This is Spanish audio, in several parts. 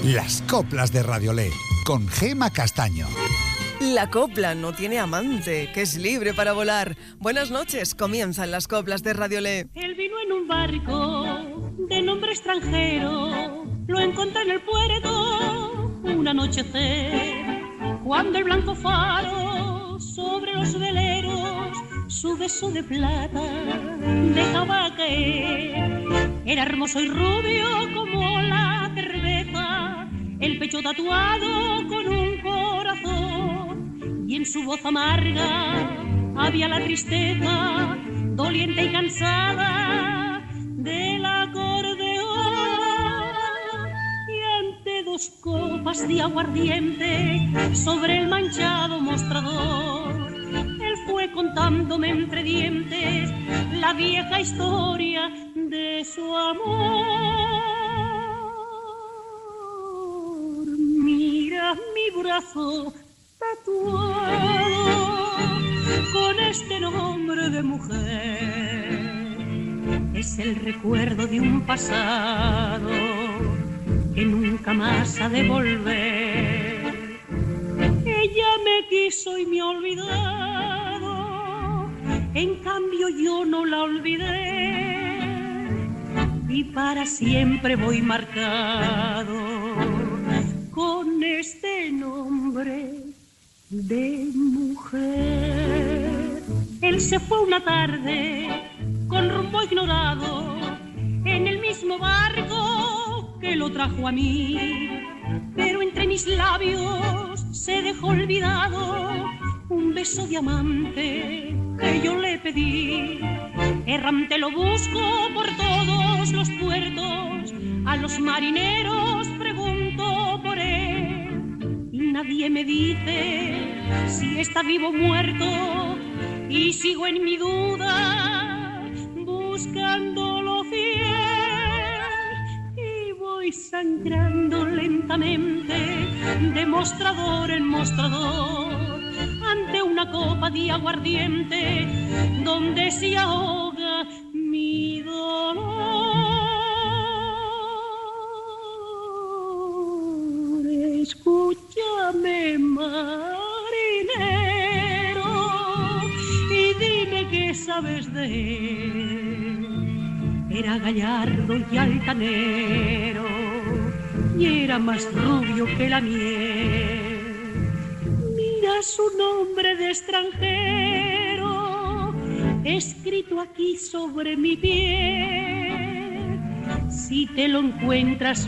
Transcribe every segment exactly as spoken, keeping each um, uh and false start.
Las coplas de Radiolé, con Gema Castaño. La copla no tiene amante, que es libre para volar. Buenas noches, comienzan las coplas de Radiolé. Él vino en un barco de nombre extranjero, lo encontré en el puerto un anochecer, cuando el blanco faro sobre los veleros su beso de plata dejaba caer. Era hermoso y rubio como la cerveza, el pecho tatuado con un corazón, y en su voz amarga había la tristeza, doliente y cansada del acordeón. Y ante dos copas de aguardiente sobre el manchado mostrador, él fue contándome entre dientes la vieja historia de su amor. Mira mi brazo tatuado con este nombre de mujer, es el recuerdo de un pasado que nunca más ha de volver. Ella me quiso y me ha olvidado, en cambio yo no la olvidé, y para siempre voy marcado con este nombre de mujer. Él se fue una tarde con rumbo ignorado en el mismo barco que lo trajo a mí, pero entre mis labios se dejó olvidado un beso de amante que yo le pedí. Errante lo busco por todos los puertos, a los marineros pregunto por él, y nadie me dice si está vivo o muerto, y sigo en mi duda buscándolo fiel, y voy sangrando lentamente de mostrador en mostrador ante una copa de aguardiente donde se ahoga mi dolor. Escúchame, marinero, y dime qué sabes de él. Era gallardo y altanero, y era más rubio que la miel. Mira su nombre de extranjero, escrito aquí sobre mi piel. Si te lo encuentras,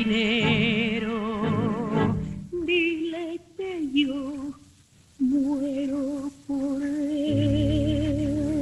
marinero, dile que yo muero por él.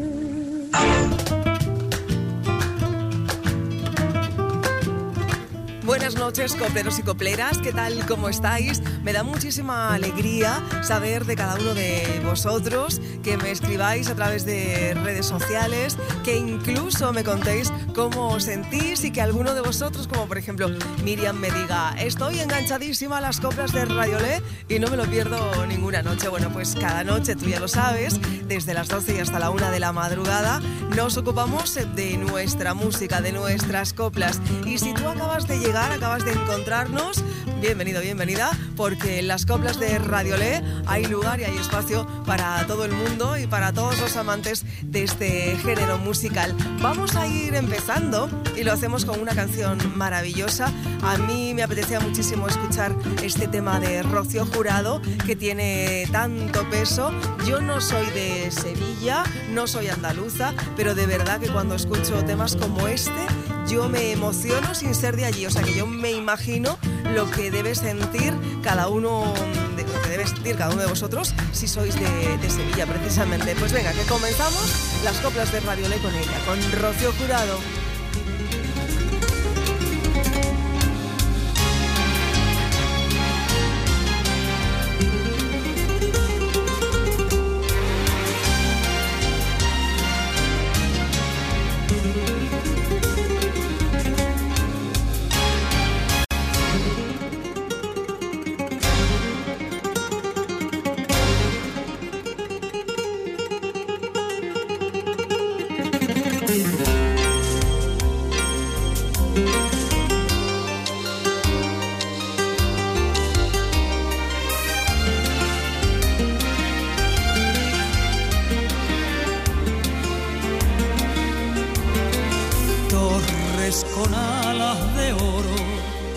Buenas noches, copleros y copleras, ¿qué tal? ¿Cómo estáis? Me da muchísima alegría saber de cada uno de vosotros, que me escribáis a través de redes sociales, que incluso me contéis cómo os sentís, y que alguno de vosotros, como por ejemplo Miriam, me diga: estoy enganchadísima a las coplas de Radiolé y no me lo pierdo ninguna noche. Bueno, pues cada noche, tú ya lo sabes, desde las doce y hasta la una de la madrugada nos ocupamos de nuestra música, de nuestras coplas. Y si tú acabas de llegar, acabas de encontrarnos, bienvenido, bienvenida, porque en las coplas de Radiolé hay lugar y hay espacio para todo el mundo y para todos los amantes de este género musical. Vamos a ir empezando y lo hacemos con una canción maravillosa. A mí me apetecía muchísimo escuchar este tema de Rocío Jurado, que tiene tanto peso. Yo no soy de Sevilla, no soy andaluza, pero de verdad que cuando escucho temas como este, yo me emociono sin ser de allí. O sea que yo me imagino lo que debe sentir cada uno, de, lo que debe sentir cada uno de vosotros si sois de, de Sevilla precisamente. Pues venga, que comenzamos las coplas de Radiolé con ella, con Rocío Jurado.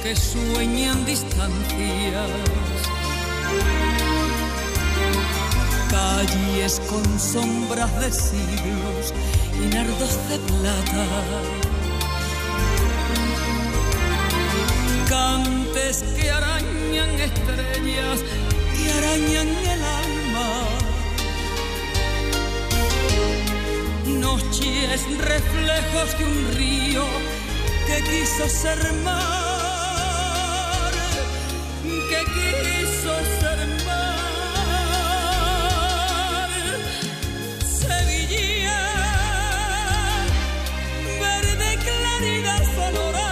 que sueñan distancias, calles con sombras de siglos y nardos de plata, cantes que arañan estrellas y arañan el alma, noches reflejos de un río que quiso ser mar, que quiso ser mar. Sevilla, verde claridad sonora,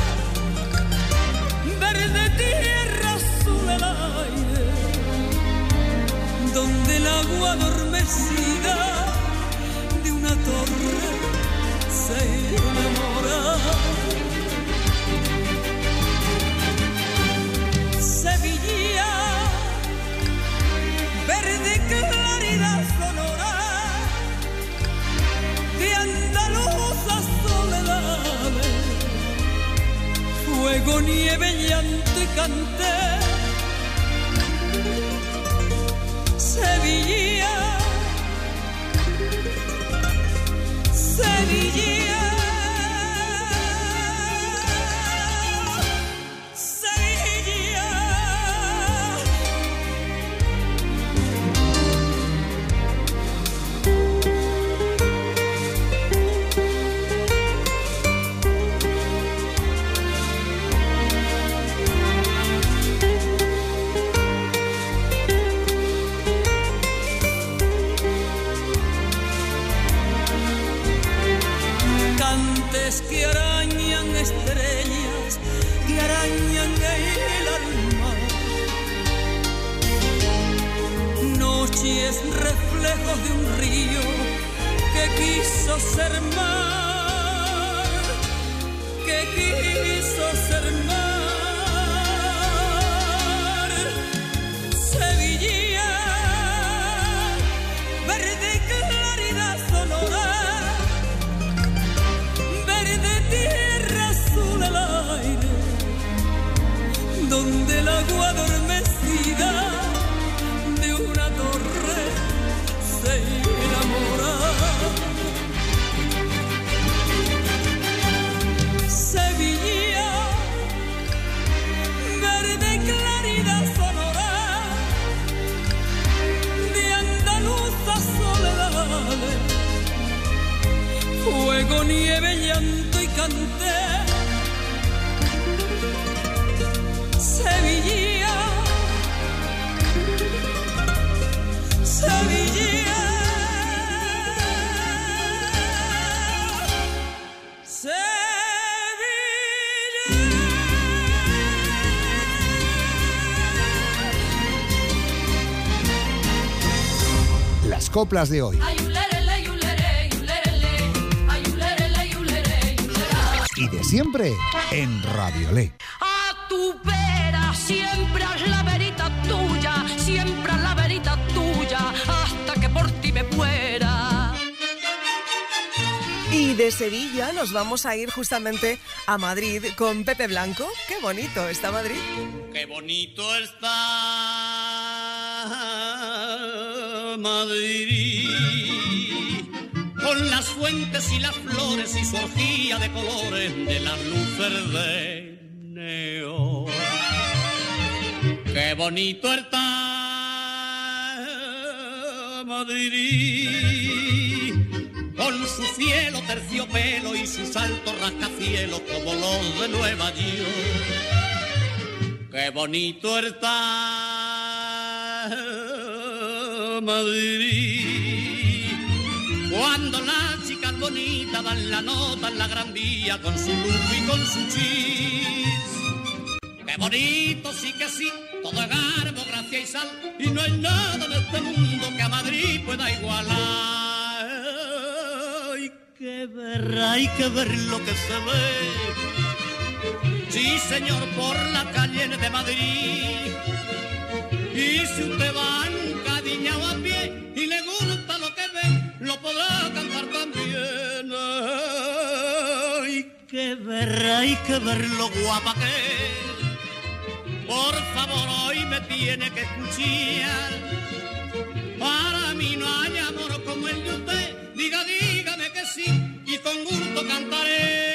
verde tierra azul el aire, donde el agua adormecida de una torre se enamora. Sevilla, verde claridad sonora de andaluzas soledades, fuego, nieve, llanto y canté. Sevilla, Sevilla, Sevilla. Cantes que arañan estrellas, que arañan el alma, noches reflejos de un río que quiso ser mar, que quiso ser mar. Sevilla, verde claridad sonora, verde tierra azul el aire, donde el agua adormecida de una torre se enamora. Sevilla, verde claridad sonora de andaluzas soledades, fuego, nieve, llanto y canté. Sevilla, Sevilla, Sevilla. Las coplas de hoy. Y de siempre en Radiolé. A tu vera siempre haz la verita tuya, siempre haz la verita tuya, hasta que por ti me muera. Y de Sevilla nos vamos a ir justamente a Madrid con Pepe Blanco. Qué bonito está Madrid. Qué bonito está Madrid, con las fuentes y las flores y su orgía de colores de las luces de neón. Qué bonito está Madrid, con su cielo terciopelo y sus altos rascacielos como los de Nueva York. Qué bonito está Madrid, cuando las chicas bonitas dan la nota en la Gran Vía con su luz y con su chis. Qué bonito, sí que sí, todo es garbo, gracia y sal, y no hay nada de este mundo que a Madrid pueda igualar. Hay que ver, hay que ver lo que se ve. Sí, señor, por la calle de Madrid. Y si usted va encadiñado a pie y le gusta lo que ve, lo podrá cantar también. Ay, que ver, hay que ver lo guapa que es. Por favor, hoy me tiene que escuchar. Para mí no hay amor como el de usted. Diga, dígame que sí y con gusto cantaré.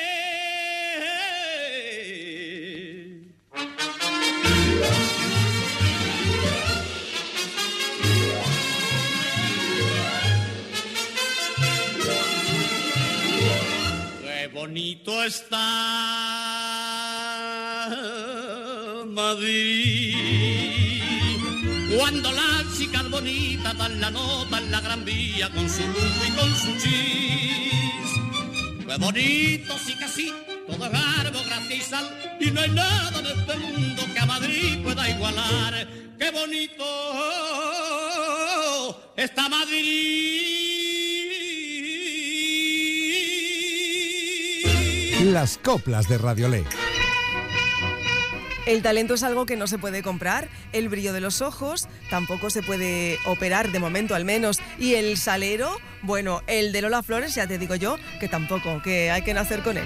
Qué bonito está Madrid, cuando las chicas bonitas dan la nota en la Gran Vía con su lujo y con su chis. Qué bonito, sí que sí, todo es garbo, gracia y sal, y no hay nada de este mundo que a Madrid pueda igualar. Qué bonito está Madrid. Las coplas de Radiolé. El talento es algo que no se puede comprar, el brillo de los ojos tampoco se puede operar, de momento al menos, y el salero, bueno, el de Lola Flores, ya te digo yo, que tampoco, que hay que nacer con él.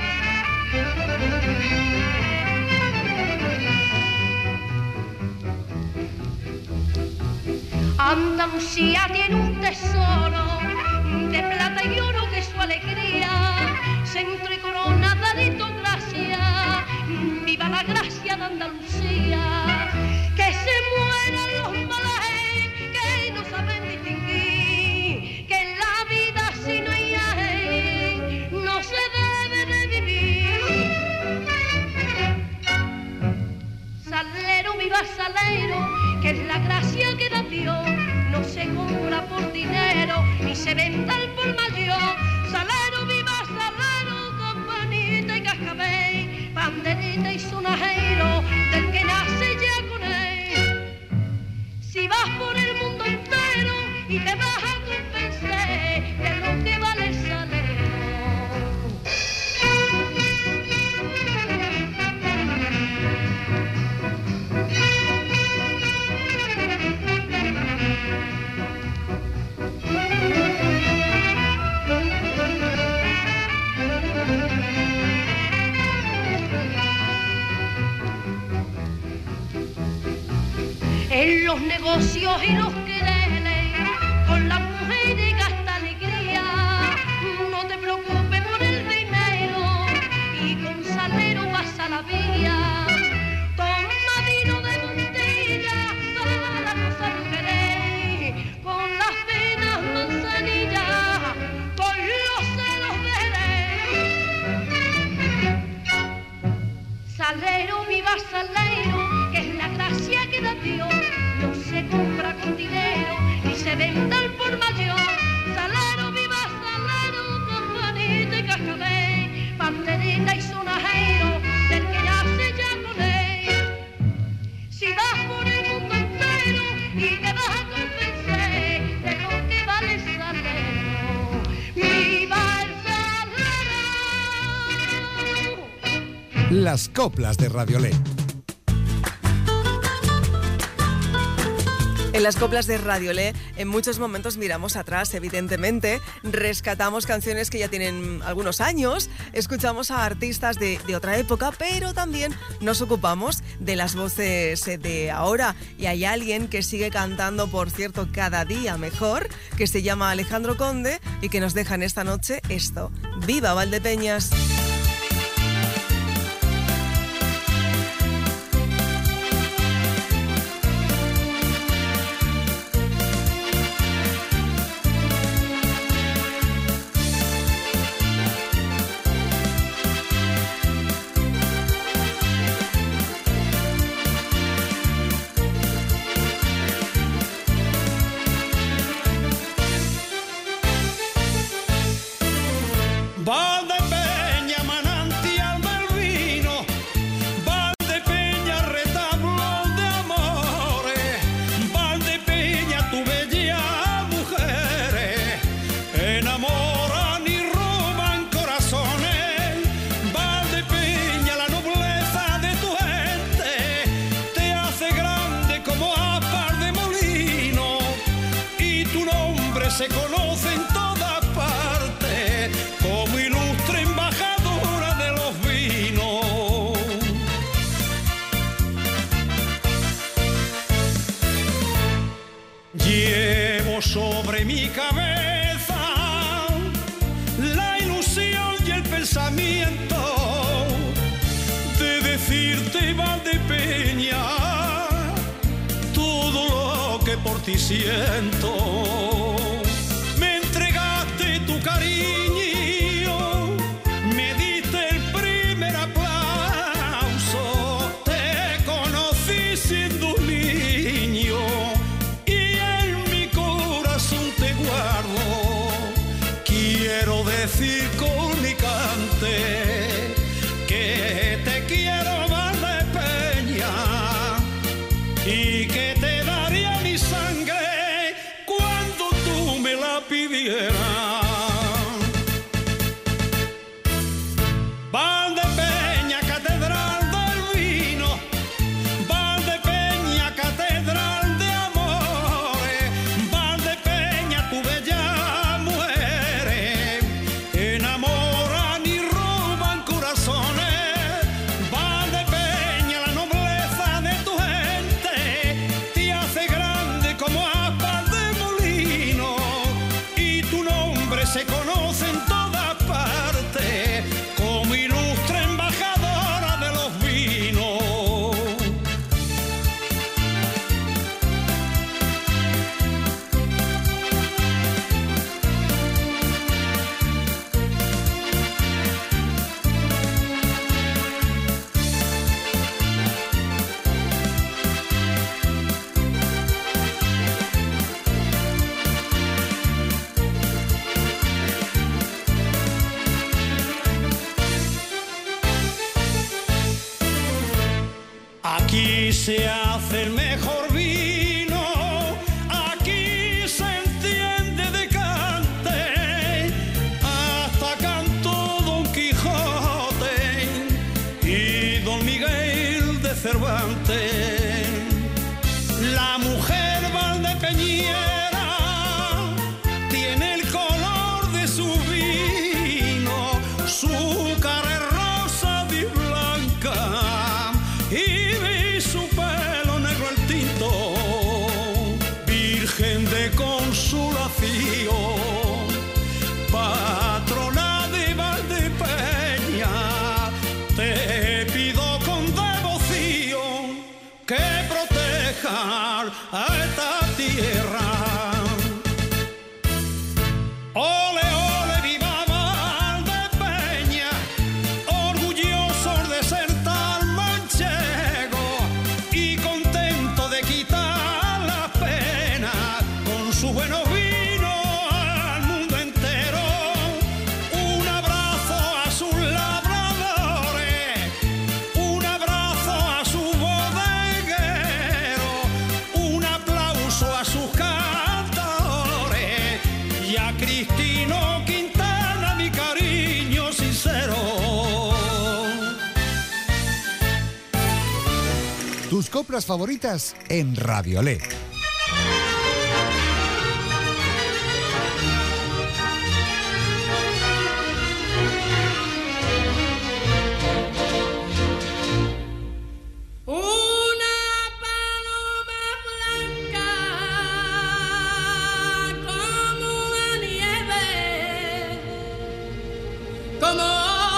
Andalucía tiene un tesoro de plata y oro que es su alegría, centro y corona de aristocracia. Viva la gracia de Andalucía, que se mueran los malajes que no saben distinguir, que en la vida si no hay aje, no se debe de vivir. Salero, viva salero, que es la gracia que da Dios, no se compra por dinero, ni se vende al por mayor. Salero, viva salero, campanita y cascabel, banderita y sonajero, del que nace ya con él. Si vas por el mundo entero y te vas a convencer de lo que vale el salero. En los negocios y los quereres, con las mujeres gasta alegría. No te preocupes por el dinero y con salero pasa la vía. Toma vino de Montilla para no querer, con las penas manzanillas, con los celos de salero, viva salero, que es la gracia que da Dios, no se compra con dinero, ni se vende al por mayor. Salero, viva salero, campanita y cascabel, banderita y sonajero, del que nace ya con él. Si vas por el mundo entero y te vas a convencer de lo que vale el salero, viva el salero. Las coplas de Radiolé. En las coplas de Radiolé, en muchos momentos miramos atrás, evidentemente, rescatamos canciones que ya tienen algunos años, escuchamos a artistas de, de otra época, pero también nos ocupamos de las voces de ahora. Y hay alguien que sigue cantando, por cierto, cada día mejor, que se llama Alejandro Conde y que nos deja en esta noche esto. ¡Viva Valdepeñas! Valdepeñas mi cabeza la ilusión y el pensamiento de decirte, Valdepeña, todo lo que por ti siento. Me entregaste tu cariño, me diste el primer aplauso, te conocí siendo un niño y en mi corazón te guardo. Quiero decir con mi cante que te quiero, Valdepeña, y que te daría mi sangre cuando tú me la pidieras. Valdepeña, catedral del vino, Valdepeña, catedral de amores, Valdepeña, tu bella muere, enamoran y roban corazones. Valdepeña, la nobleza de tu gente te hace grande como aspas de molino, y tu nombre se conoce en todas partes como ilustre embajadora de los vinos. Aquí se hace el mejor vino, aquí se enciende de cante, hasta cantó Don Quijote y Don Miguel de Cervantes. La mujer valdepeñera tiene el color de su vino, su cara es rosa y blanca y su pelo negro el tinto, Virgen de Consolación, patrona de Valdepeña, te pido con devoción que protejas a esta tierra. Ole, ole, viva Valdepeña, orgullosos de ser tan manchego y contento de quitar las penas con su buenos vinos al mundo entero. Un abrazo a sus labradores, un abrazo a sus bodegueros, un aplauso a sus cantadores y a Cristino Quintana mi cariño sincero. Tus coplas favoritas en Radiolé. Una paloma blanca como la nieve, como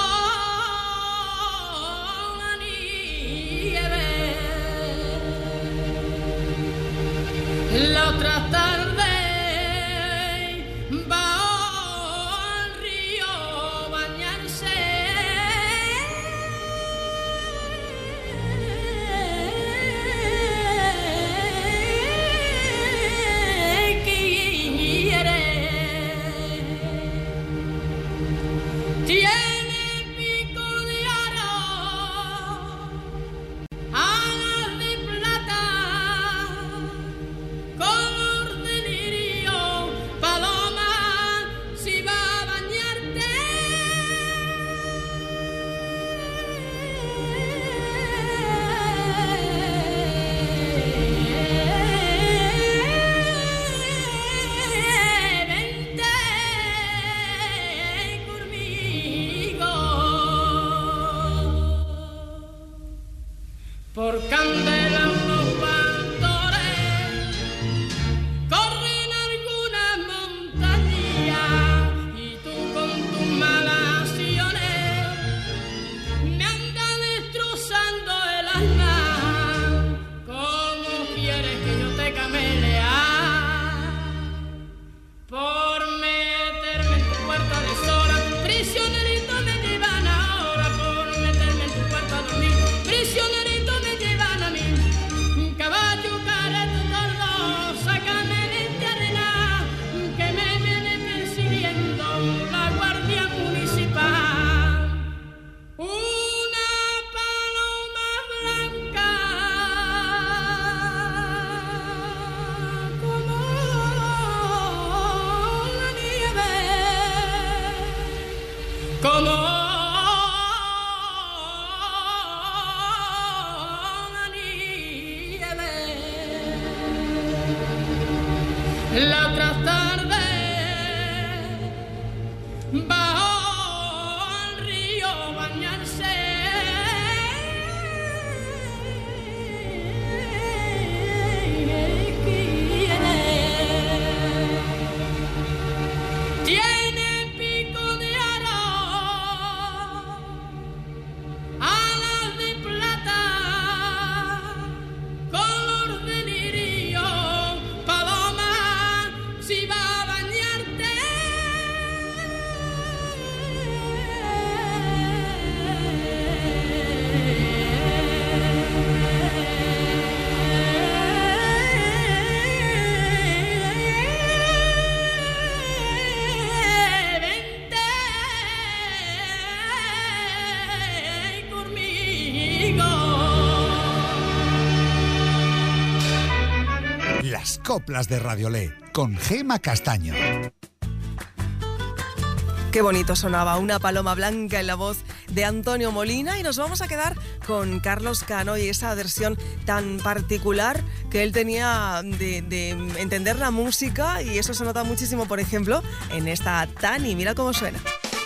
la nieve. La otra tarde va al río a bañarse. Tiene pico de oro, alas de plata, color de lirio, paloma, si va a bañarte. Vente conmigo. Por candela unos pastores corren algunas montañas. La otra tarde bajo al río bañarse. Tiene pico de oro, alas de plata, color de lirio, paloma, si va a bañarte. Vente conmigo. Las coplas de Radiolé con Gema Castaño. Qué bonito sonaba Una paloma blanca en la voz de Antonio Molina, y nos vamos a quedar con Carlos Cano y esa versión tan particular que él tenía de, de entender la música, y eso se nota muchísimo, por ejemplo, en esta Tani. Mira cómo suena.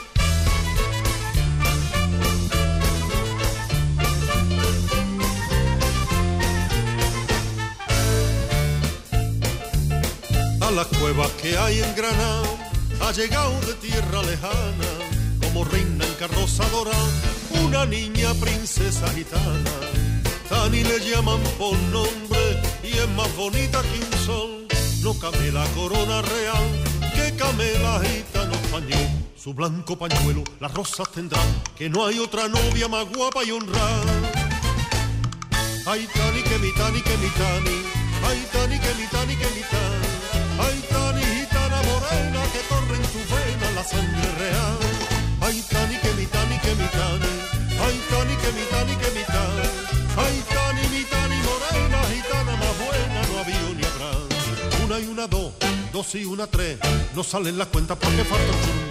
A las cuevas que hay en Granada ha llegado de tierra lejana, como reina en carroza dorada, una niña princesa gitana. Tani le llaman por nombre y es más bonita que un sol. No camela corona real, que camela gitano español. Su blanco pañuelo las rosas tendrán, que no hay otra novia más guapa y honrada. Ay, Tani, que mi Tani, que mi Tani. Ay, Tani, que mi Tani, que mi Tani. Ay, Tani, gitana morena, que corre en tu vena la sangre real. Ay, Tani, que mi Tani, que mi Tani. Ay, Tani, que mi Tani, que mi Tani. Ay, Tani, mi Tani morena, gitana más buena, no había ni habrá. Una y una dos, dos y una tres, no salen las cuentas porque falta un chumbe.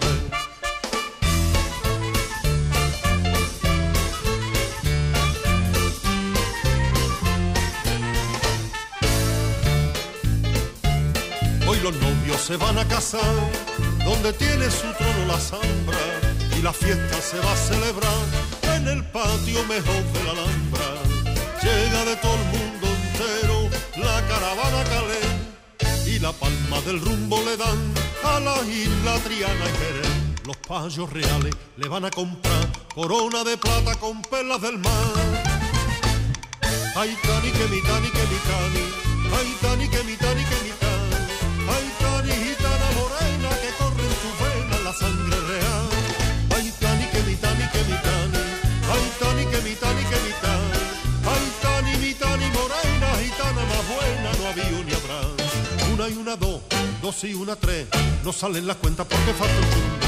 Hoy los novios se van a casar, donde tiene su trono la Zambra, y la fiesta se va a celebrar en el patio mejor de la Alhambra. Llega de todo el mundo entero la caravana Calé, y la palma del rumbo le dan a la isla Triana y Jerez. Los payos reales le van a comprar corona de plata con perlas del mar. Ay, Tani, que mi Tani, que mi Tani. Ay, Tani, que mi Tani, que mi Tani. Ay, Tani, gitana morena, que corre en tu vena la sangre real. Ay, Tani, que mi Tani, que mi Tani. Ay, Tani, que mi Tani, que mi Tani. Ay, Tani, mi Tani morena, gitana más buena, no había ni habrá. Una y una dos, dos y una tres, no salen las cuentas porque falta el chumbe.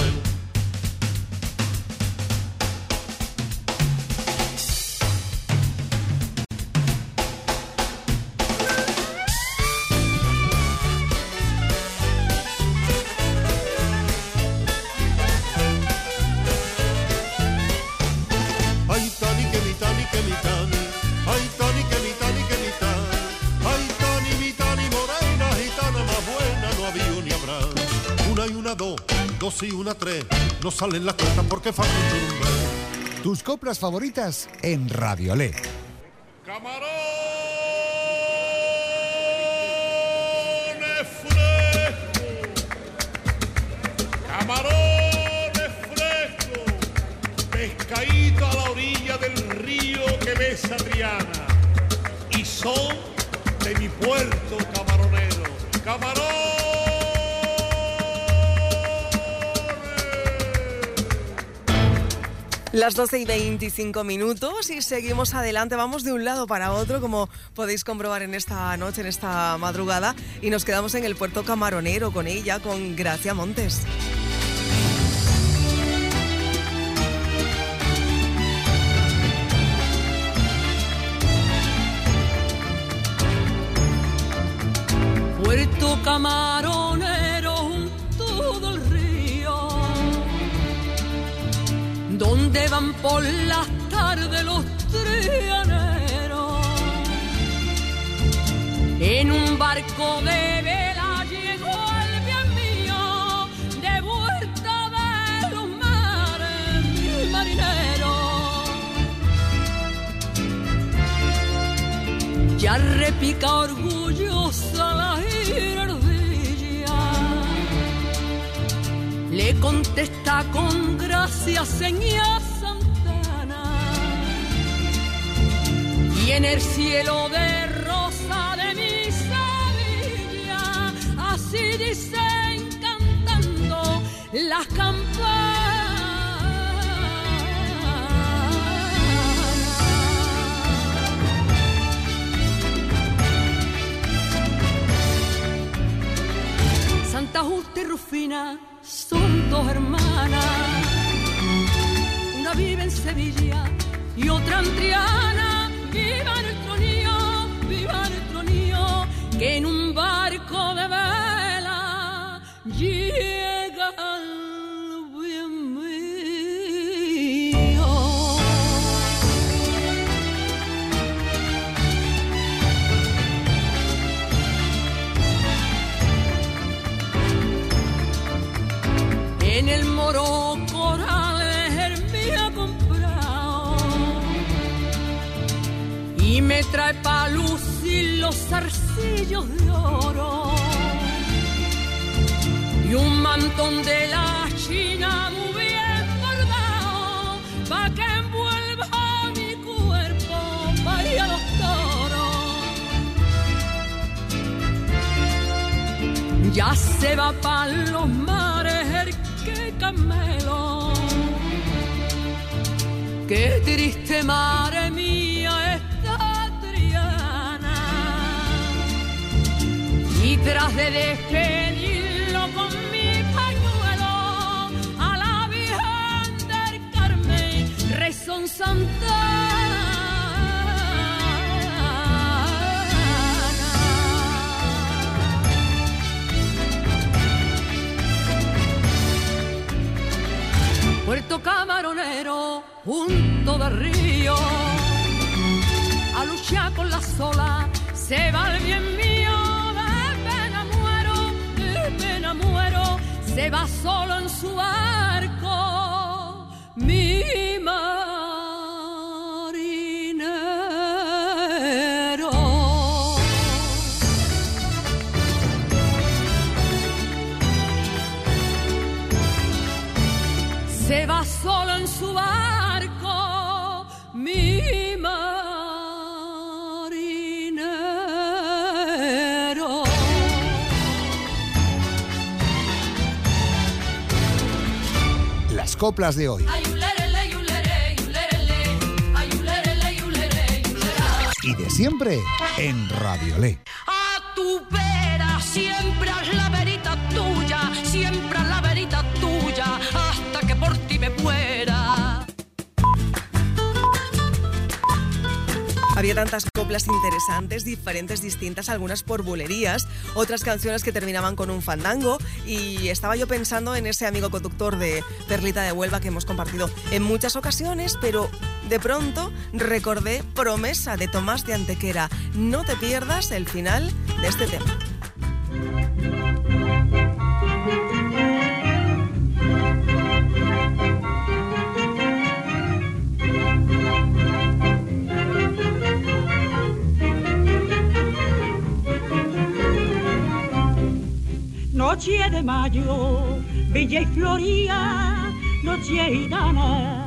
Dos y una tres, no salen las cuentas porque falta un chumbe. Tus coplas favoritas en Radiolé. Camarones frescos, camarones frescos, pescadito a la orilla del río que besa Triana, y son de mi puerto camaronero. Camarón. Las doce y veinticinco minutos y seguimos adelante, vamos de un lado para otro, como podéis comprobar en esta noche, en esta madrugada, y nos quedamos en el puerto camaronero con ella, con Gracia Montes. Puerto camaronero junto del río, donde van por las tardes los trianeros, en un barco de vela llegó Ya repica orgullosa la ardilla, le contesta con gracia seña Santana, y en el cielo de rosa de mi Sevilla, así dicen cantando las campanas. Santa Justa y Rufina son dos hermanas, una vive en Sevilla y otra en Triana. Viva nuestro niño, viva nuestro niño, que en un barco de vela llega al bien mío. En el moro Corales el mío comprado y me trae pa' lucir los zarcillos de oro y un mantón de la China muy bien bordado pa' que envuelva mi cuerpo pa' ir a los toros. Ya se va pa' los mares el que camelo, qué triste madre mía esta Triana, y tras de despedirlo con mi pañuelo a la Virgen del Carmen rezó un Santana. Puerto Camaronero, junto del río, a luchar con la sola, se va el bien mío, de pena muero, de pena muero, se va solo en su barco, mi marinero. Se va solo en su barco, mi marinero. Las coplas de hoy. Y de siempre en Radiolé. A tu vera siempre haz la verita tuya, siempre haz la verita tuya, hasta que por ti me muera. Había tantas coplas interesantes, diferentes, distintas, algunas por bulerías, otras canciones que terminaban con un fandango, y estaba yo pensando en ese amigo conductor de Perlita de Huelva que hemos compartido en muchas ocasiones, pero de pronto recordé Promesa de Tomás de Antequera. No te pierdas el final de este tema. Noche de mayo, bella y floría, noche gitana.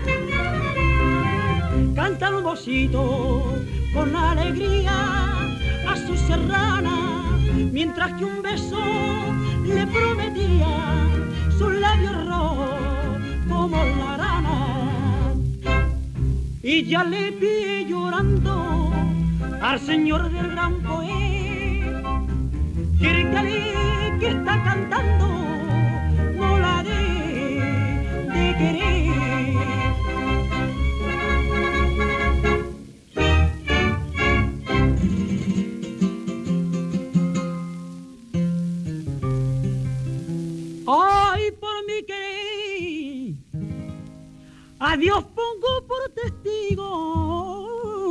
Canta el mocito con alegría a su serrana, mientras que un beso le prometía sus labios rojos como la rana. Y ya le pide llorando al señor del gran poeta que está cantando, no la de, de querer. Ay, por mi querer, a Dios pongo por testigo,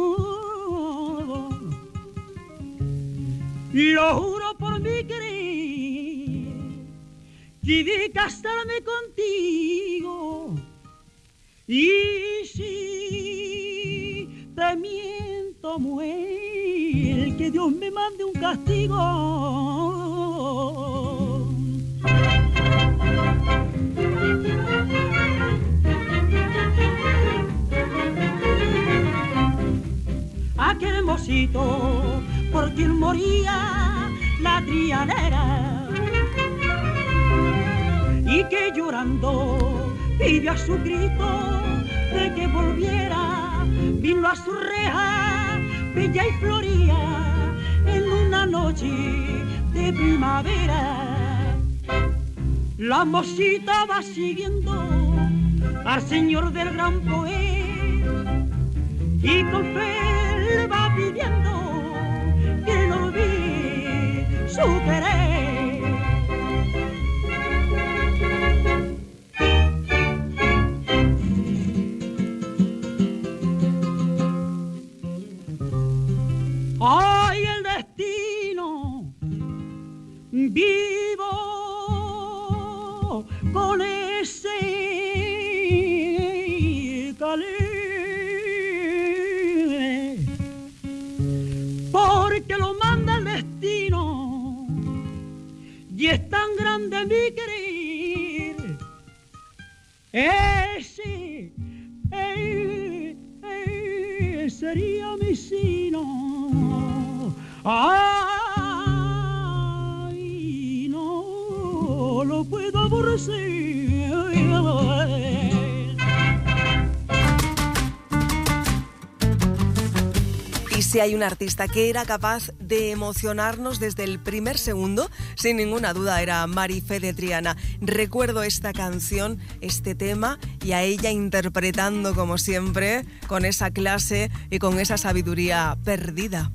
lo juro por mi querer, que de casarme contigo, y si te miento muero. pedir que Dios me mande un castigo. Aquel mocito por quien moría la trianera y que llorando pidió a su grito de que volviera, vino a su reja bella y floría en una noche de primavera. La mocita va siguiendo al señor del gran poeta y con fe le va pidiendo que no olvide su querer. ¡Ay, el destino! Vivo con ese calé, porque lo manda el destino y es tan grande mi querer. Ese, ese, ese sería mi sino. Ay, no lo puedo aborrecer. Y si hay un artista que era capaz de emocionarnos desde el primer segundo, sin ninguna duda era Marifé de Triana. Recuerdo esta canción, este tema, y a ella interpretando como siempre, con esa clase y con esa sabiduría perdida.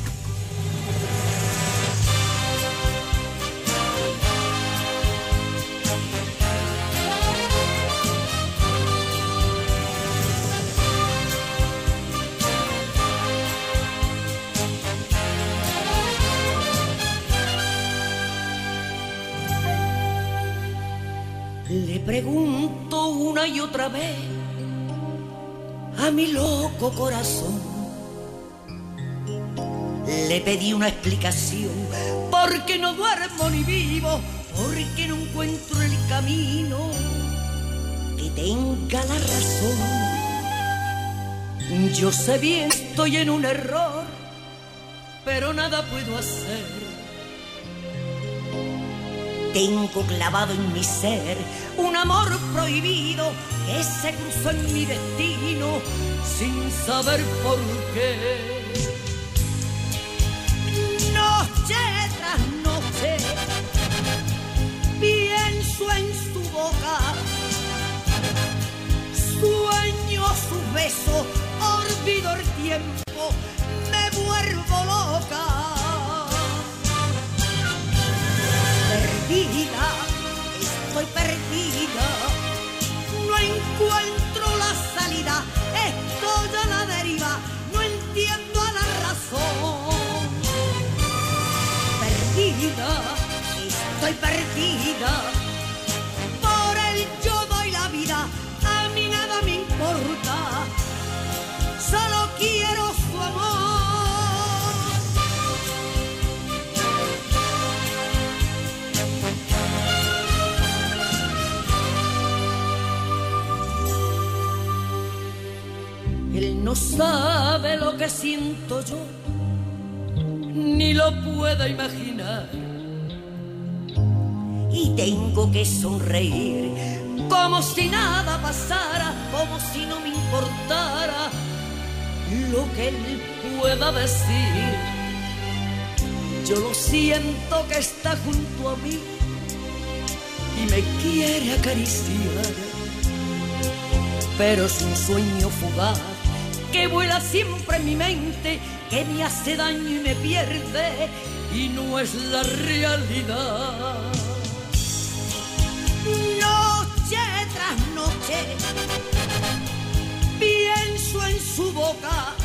Le pregunto una y otra vez a mi loco corazón. Le pedí una explicación, porque no duermo ni vivo, porque no encuentro el camino que tenga la razón. Yo sé bien, estoy en un error, pero nada puedo hacer. Tengo clavado en mi ser un amor prohibido que se cruzó en mi destino sin saber por qué. Noche tras noche pienso en su boca, sueño su beso, olvido el tiempo, me vuelvo loca. Perdida, estoy perdida, no encuentro la salida, estoy a la deriva, no entiendo a la razón. Perdida, estoy perdida, por él yo doy la vida, a mí nada me importa, solo quiero su amor. Él no sabe lo que siento yo, ni lo puedo imaginar. Y tengo que sonreír, como si nada pasara, como si no me importara lo que él pueda decir. Yo lo siento que está junto a mí y me quiere acariciar, pero es un sueño fugaz que vuela siempre en mi mente, que me hace daño y me pierde, y no es la realidad. Noche tras noche pienso en su boca,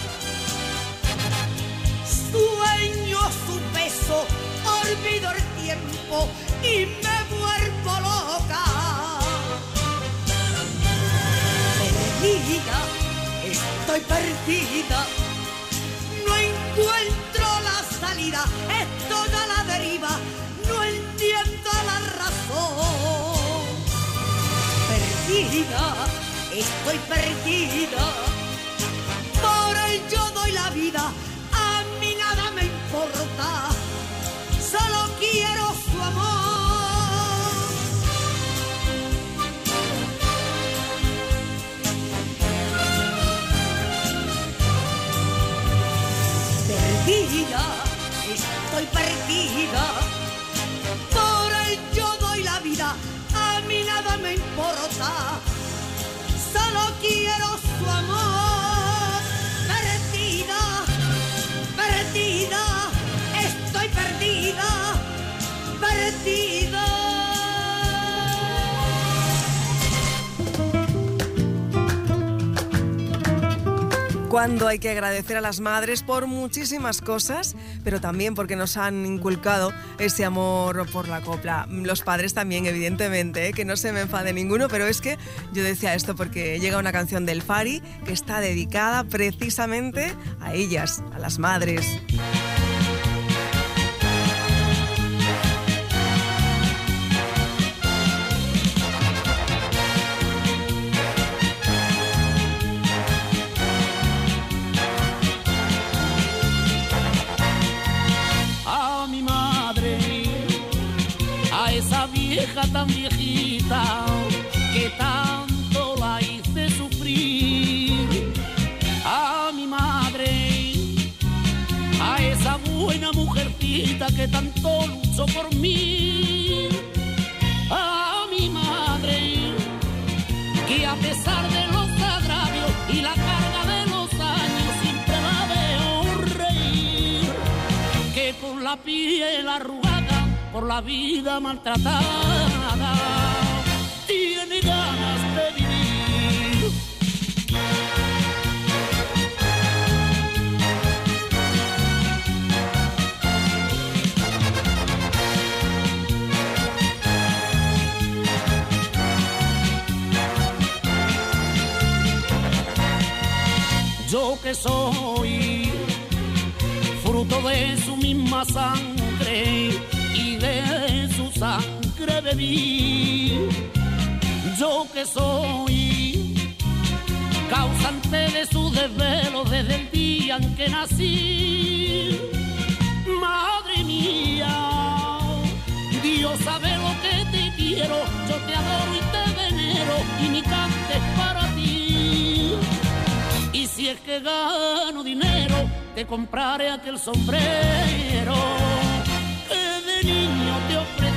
sueño su beso, olvido el tiempo y me vuelvo loca. Perdida, estoy perdida, no encuentro perdida, estoy perdida. Por él yo doy la vida, a mí nada me importa, solo quiero su amor. Perdida, estoy perdida. Por él yo doy la vida, a mí nada me importa, solo quiero su amor. Perdida, perdida, estoy perdida, perdida. Cuando hay que agradecer a las madres por muchísimas cosas, pero también porque nos han inculcado ese amor por la copla. Los padres también, evidentemente, ¿eh? Que no se me enfade ninguno, pero es que yo decía esto porque llega una canción del Fari que está dedicada precisamente a ellas, a las madres. Tan viejita que tanto la hice sufrir, a mi madre, a esa buena mujercita que tanto luchó por mí, a mi madre, que a pesar de los agravios y la carga de los años siempre la veo reír, que con la piel arrugada por la vida maltratada tiene ganas de vivir. Yo que soy fruto de su misma sangre y de su sangre bebí, yo que soy causante de su desvelo desde el día en que nací. Madre mía, Dios sabe lo que te quiero, yo te adoro y te venero y mi cante es para ti. Y si es que gano dinero, te compraré aquel sombrero niño te ofrecí.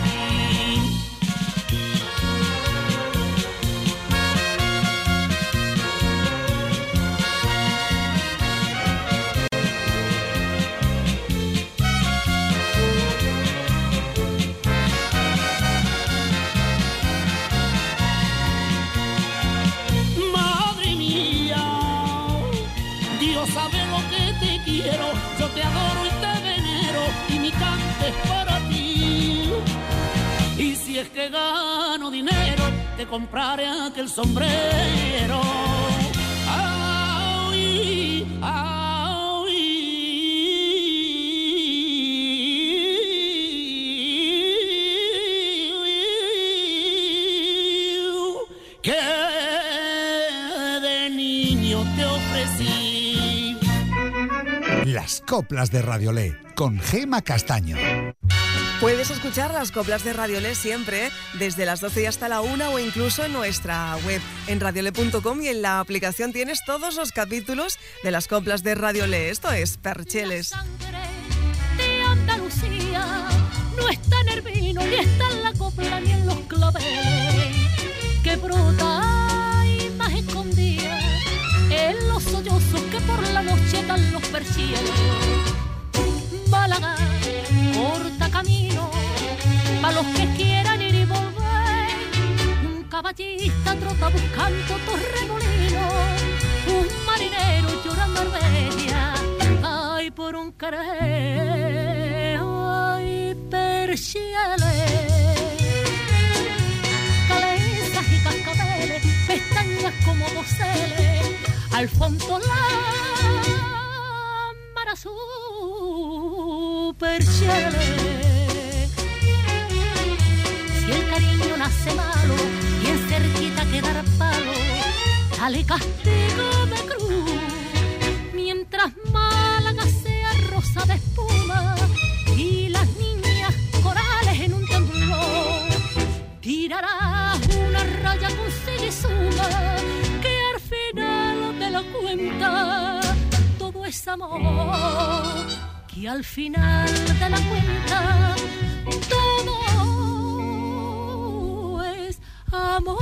Madre mía, Dios sabe lo que te quiero, yo te adoro y te venero y mi cante es para ti. Y si es que gano dinero, te compraré aquel sombrero. Ay, ay, que de niño te ofrecí. Las coplas de Radiolé, con Gema Castaño. Puedes escuchar las coplas de Radiolé siempre, desde las doce y hasta la una, o incluso en nuestra web, en radiolé punto com, y en la aplicación tienes todos los capítulos de las coplas de Radiolé. Esto es Percheles. La sangre de Andalucía no está en el vino, ni está en la copla, ni en los claveles, que brota y más escondida en los sollozos que por la noche dan los percieles. Málaga corta camino para los que quieran ir y volver. Un caballista trota buscando Torremolino, un marinero llora en Marbella, ay por un querer, ay Percieles. Calenzas y cascabeles, pestañas como doseles, al fondo la mar azul. Percieles. Si el cariño nace malo y en cerquita quedar palo, sale castigo de cruz, mientras Málaga sea rosa de espuma y las niñas corales en un temblor, tirarás una raya con sigue y suma, que al final de la cuenta todo es amor, que al final de la cuenta todo es amor.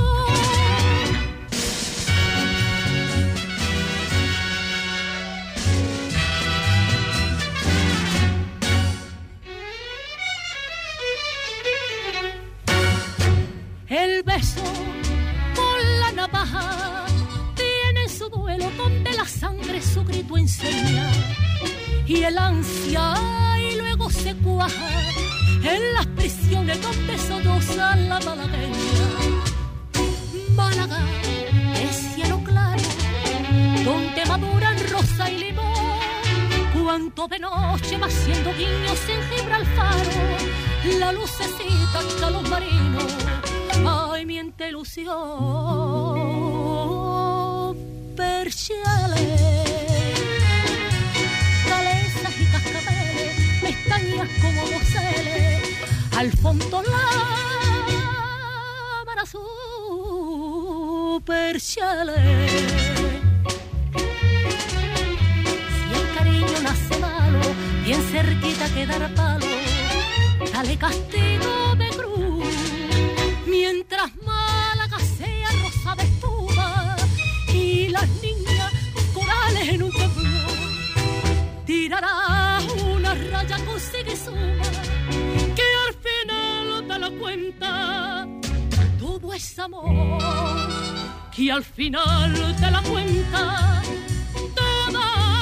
El beso con la navaja tiene su duelo donde la sangre su grito enseña, y el ansia y luego se cuaja en las prisiones donde solloza la malagueña. Málaga es cielo claro donde maduran rosa y limón, cuanto de noche va siendo guiños en Gibraltar, la lucecita hasta los marinos. Ay, miente ilusión, perchales, calesas y cascabeles, pestañas como doceles, al fondo la mar azul, perchales. Si el cariño nace malo, bien cerquita quedar palo, dale castigo de cruz, mientras Málaga sea rosa de espuma y las niñas corales en un temblor, tirarás una raya con sigue y suma, que al final da la cuenta todo es amor, que al final de la cuenta todo es amor.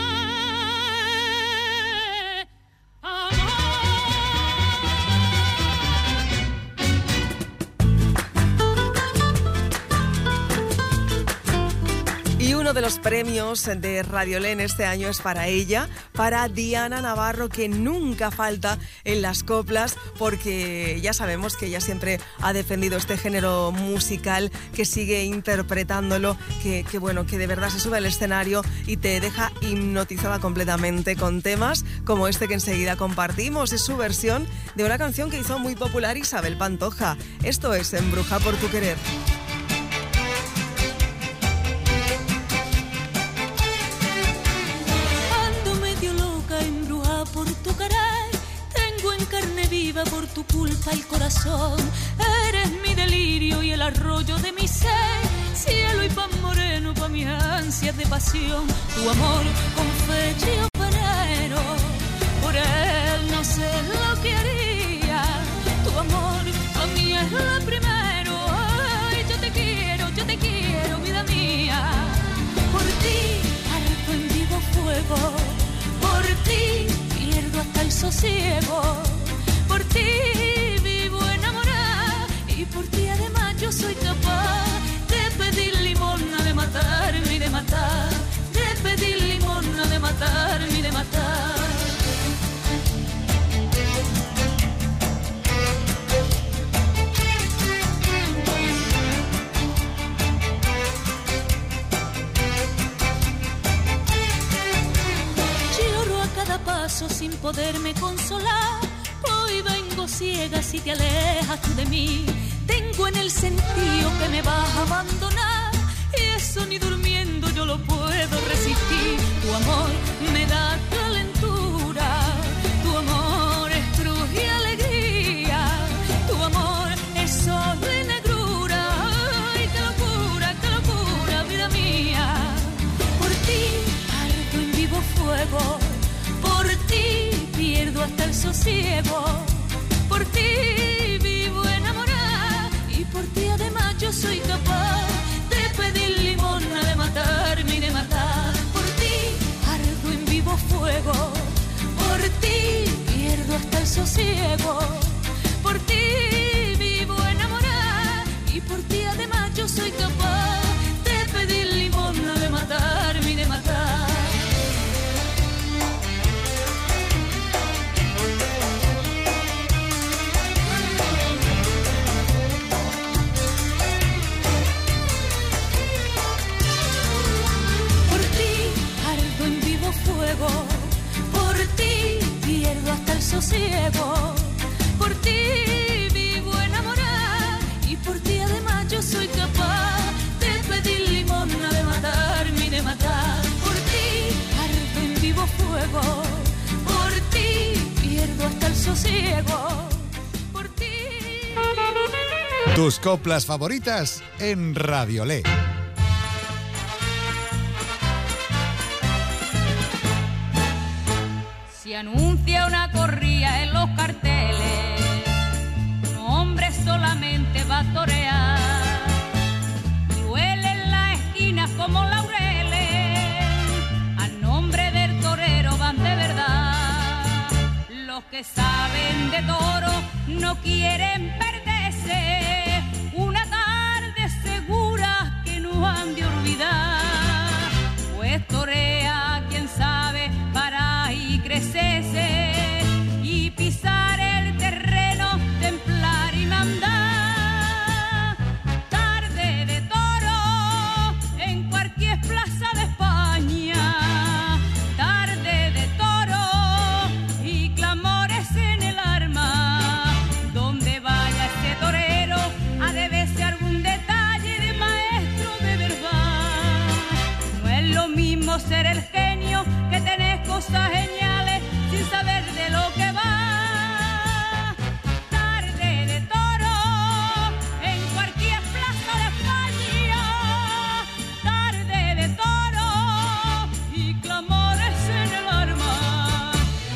Y uno de los premios de Radiolé en este año es para ella, para Diana Navarro, que nunca falta en las coplas, porque ya sabemos que ella siempre ha defendido este género musical, que sigue interpretándolo, que, que bueno, que de verdad se sube al escenario y te deja hipnotizada completamente con temas como este que enseguida compartimos. Es su versión de una canción que hizo muy popular Isabel Pantoja. Esto es Embruja por tu querer. Por tu culpa el corazón, eres mi delirio y el arroyo de mi ser, cielo y pan moreno pa' mis ansias de pasión, tu amor con fecha y operero, por él no sé lo que haría, tu amor a mí es lo primero, ay, yo te quiero, yo te quiero, vida mía, por ti ardo en vivo fuego, por ti pierdo hasta el sosiego. Por ti vivo enamorada y por ti además yo soy capaz de pedir limosna, de matarme y de matar, de pedir limosna, de matarme y de matar. Lloro a cada paso sin poderme consolar. Hoy vengo ciega si te alejas tú de mí. Tengo en el sentido que me vas a abandonar y eso ni durmiendo yo lo puedo resistir. Tu amor me da calentura, tu amor es cruz y alegría, tu amor es sol y negrura. Ay, qué locura, qué locura, vida mía. Por ti ardo en vivo fuego, por ti pierdo hasta el sosiego, por ti vivo enamorada y por ti además yo soy capaz de pedir limosna, de matarme y de matar. Por ti ardo en vivo fuego, por ti pierdo hasta el sosiego, por ti vivo enamorada y por ti además yo soy capaz de pedir limosna, de matarme y de matar. sosiego. Por ti vivo enamorada y por ti además yo soy capaz de pedir limosna, de matarme y de matar. Por ti ardo en vivo fuego, por ti pierdo hasta el sosiego. Por ti. Tus coplas favoritas en Radiolé. Se anuncia una corrida en los carteles, un hombre solamente va a torear, y huele en la esquina como laureles, al nombre del torero van de verdad. Los que saben de toro no quieren perderse una tarde segura que no han de olvidar, pues torea quien sabe para y crecerse y pisar el terreno, templar y mandar. Tarde de toro en cualquier plaza de España, tarde de toro y clamores en el arma. Donde vaya ese torero ha de verse algún detalle de maestro de verdad. No es lo mismo ser el genio que tener cosas geniales sin saber de lo que va. Tarde de toro en cualquier plaza de España, tarde de toro y clamores en el arma.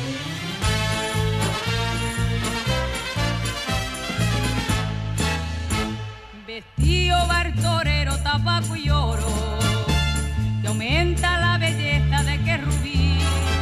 Vestido va el torero, tabaco y oro, que aumenta la belleza de que rubí.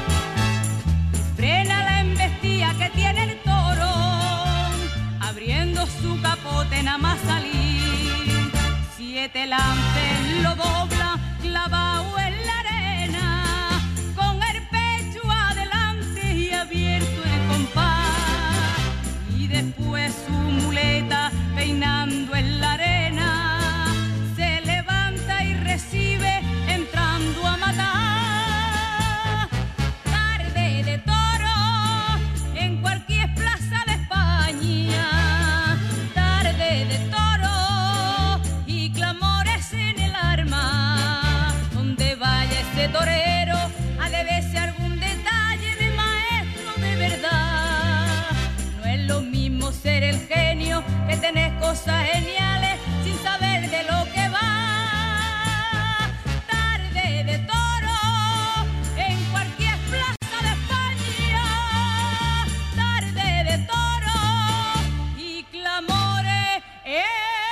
Frena la embestida que tiene el toro, abriendo su capote nada más salir. Siete lances lo dobla, clavado en la arena, con el pecho adelante y abierto el compás. Y después su muleta peinando en la arena, se levanta y recibe entrando a matar. Tarde de toro en cualquier plaza de España, tarde de toro y clamores en el arma. Donde vaya ese torero ha de verse algún detalle de maestro de verdad. No es lo mismo ser el genio que tener cosas geniales sin saber de lo que va. Tarde de toro en cualquier plaza de España, tarde de toro y clamores eh,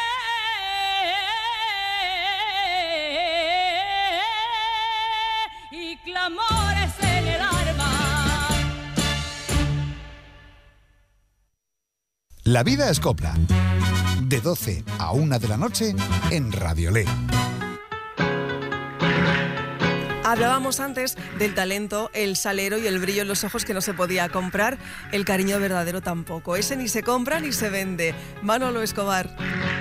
y clamores en el arma. La vida es copla. De doce a una de la noche en Radiolé. Hablábamos antes del talento, el salero y el brillo en los ojos que no se podía comprar, el cariño verdadero tampoco. Ese ni se compra ni se vende. Manolo Escobar.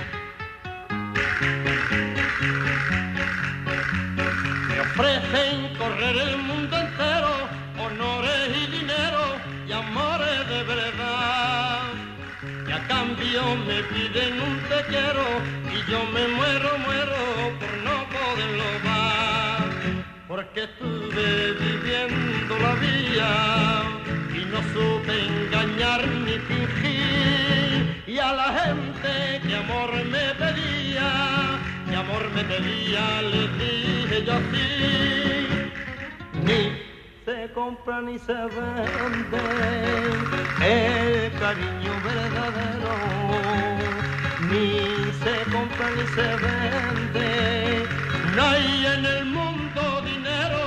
Me ofrecen correr el mundo entero, honores y dinero y amores de verdad. Y a cambio me piden un te quiero y yo me muero, muero por no poderlo dar. Porque estuve viviendo la vida y no supe engañar ni fingir. Y a la gente que amor me pedía, que amor me pedía, les dije yo sí. Ni se compra ni se vende el cariño verdadero, ni se compra ni se vende. No hay en el mundo dinero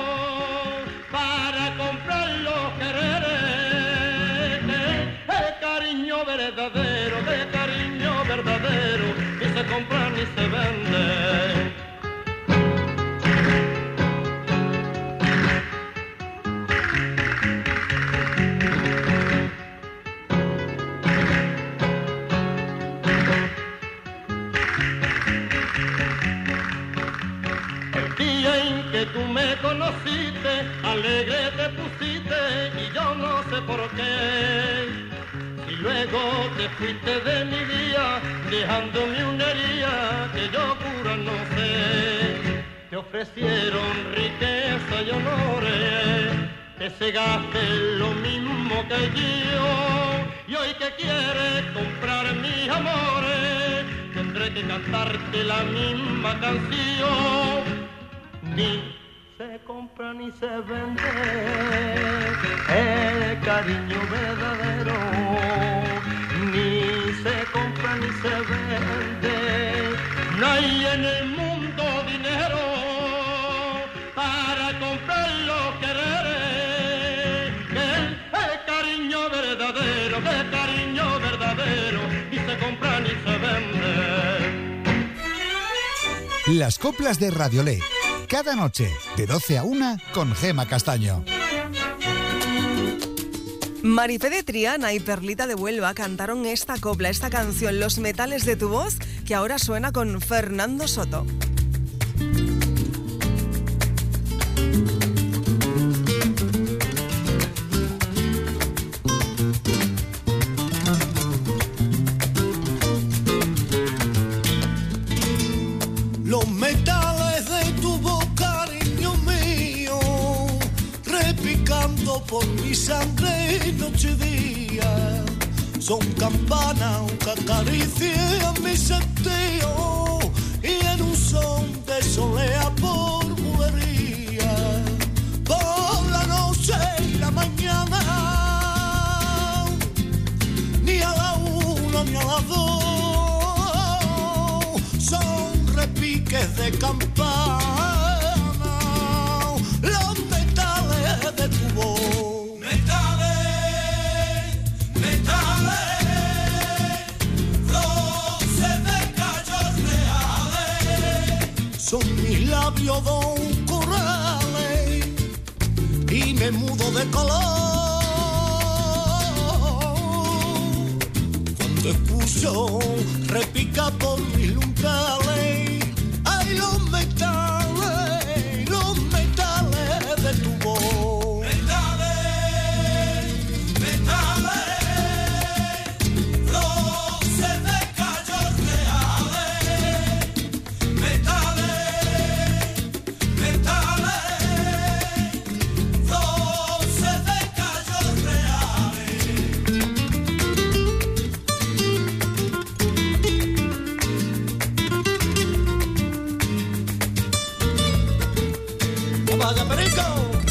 para comprar los quereres. El cariño verdadero, el cariño verdadero, ni se compra ni se vende. Tú me conociste, alegre te pusiste y yo no sé por qué. Y luego te fuiste de mi vida, dejándome una herida que yo cura no sé. Te ofrecieron riqueza y honores, que se gaste lo mismo que yo. Y hoy que quieres comprar mis amores, tendré que cantarte la misma canción. Ni se compra ni se vende el cariño verdadero, ni se compra ni se vende. No hay en el mundo dinero para comprar los quereres. El, el cariño verdadero, el cariño verdadero, ni se compra ni se vende. Las coplas de Radiolé. Cada noche, de doce a una, con Gema Castaño. Marifé de Triana y Perlita de Huelva cantaron esta copla, esta canción, Los metales de tu voz, que ahora suena con Fernando Soto. Los metales de tu voz, cariño mío, repicando por mi sangre noche y día, son campanas que acarician mi sentido y en un son de solea por bulería, por la noche y la mañana, ni a la una ni a las dos, son repiques de campana, los metales de tu voz. Metales, metales, roces de callos reales, son mis labios don corrales y me mudo de color cuando escucho repica por mis lumbrales. Ay, los metales, los metales de tu voz. Metales, metales, roces de callos reales. Metales, metales, roces de callos reales. ¡Vaya perico!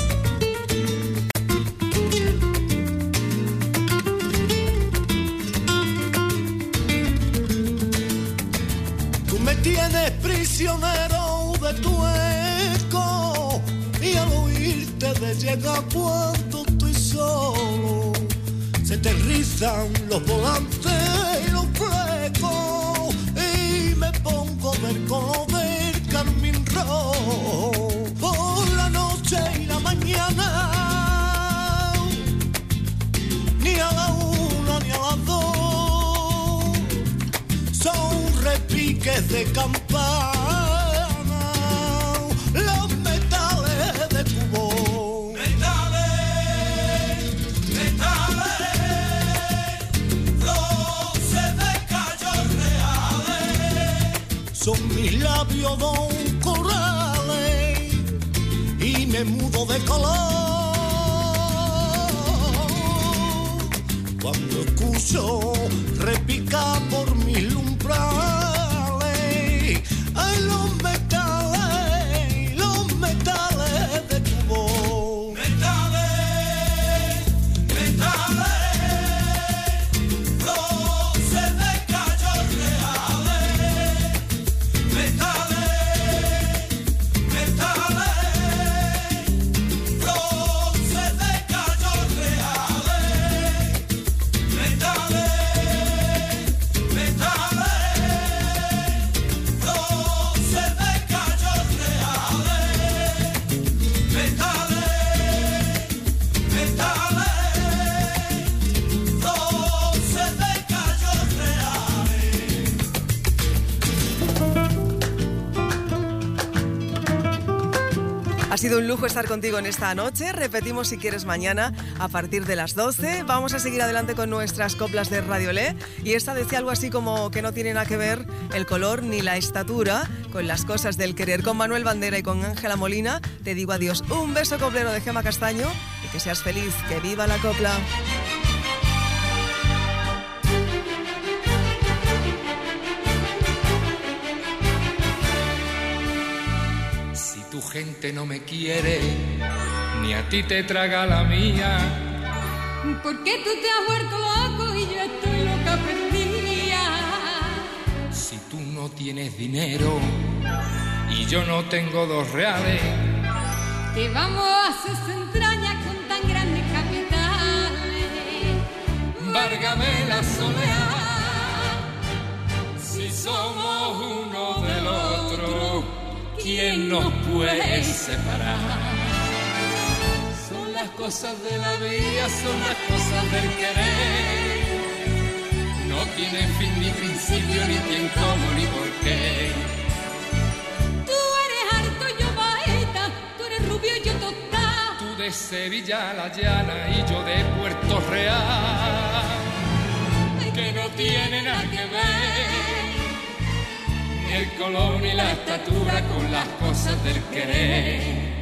Tú me tienes prisionero de tu eco y al oírte te llega cuando estoy solo. Se te rizan los volantes y los flecos y me pongo del color del carmín rojo. Por la noche y la mañana, ni a la una ni a las dos, son repiques de campana, los metales de tu voz. Metales, metales, roces de callos reales, son mis labios don corrales y me mudo de color cuando escucho repica por mis lumbrales. Ay, los metales, los metales de tu voz. Metales, metales, roces de callos reales. Metales, metales, roces de callos reales. Metales, metales, roces de callos reales. Metales, metales, roces de callos reales. sido un lujo estar contigo en esta noche. Repetimos si quieres mañana a partir de las doce. Vamos a seguir adelante con nuestras coplas de Radiolé. Y esta decía algo así como que no tiene nada que ver el color ni la estatura con las cosas del querer. Con Manuel Bandera y con Ángela Molina te digo adiós. Un beso coplero de Gema Castaño y que seas feliz. ¡Que viva la copla! Tu gente no me quiere, ni a ti te traga la mía. ¿Por qué tú te has vuelto loco y yo estoy loca perdida? Si tú no tienes dinero y yo no tengo dos reales, ¿qué vamos a hacer entrañas con tan grandes capitales? Várgame la soledad, si somos uno del otro, ¿quién nos puede separar? Son las cosas de la vida, son las cosas del querer. No tienen fin ni principio, ni quién, cómo, ni por qué. Tú eres alto, yo bajita, tú eres rubio, yo tostada. Tú de Sevilla la llana y yo de Puerto Real. Que no tiene nada que ver el color ni la estatura con las cosas del querer.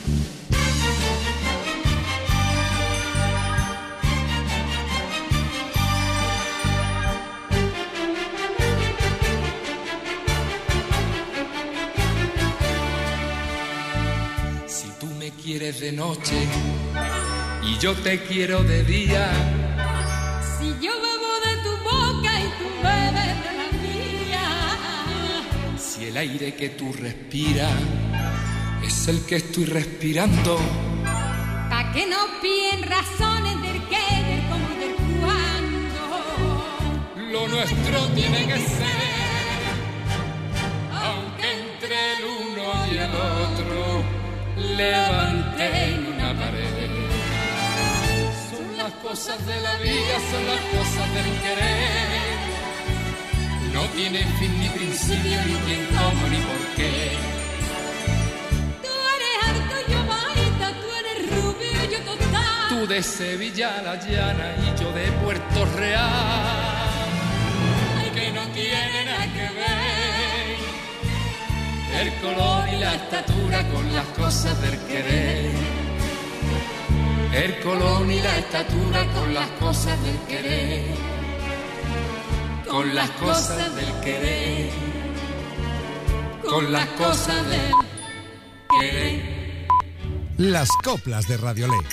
Si tú me quieres de noche y yo te quiero de día, si yo bebo de tu boca y tú bebes de la si el aire que tú respiras es el que estoy respirando, pa' que no piden razones del qué, del cómo, del cuándo. Lo nuestro tiene que ser, aunque entre el uno y el otro levanten una pared. Son las cosas de la vida, son las cosas del querer. No tiene fin ni principio, ni quién, cómo, ni por qué. Tú eres alto, yo bajita, tú eres rubio, yo tostada. Tú de Sevilla la llana y yo de Puerto Real. Ay, que no tiene nada que ver el color y la estatura con las cosas del querer. El color y la estatura con las cosas del querer. Con las cosas del querer, con las cosas del querer. Las coplas de Radiolé.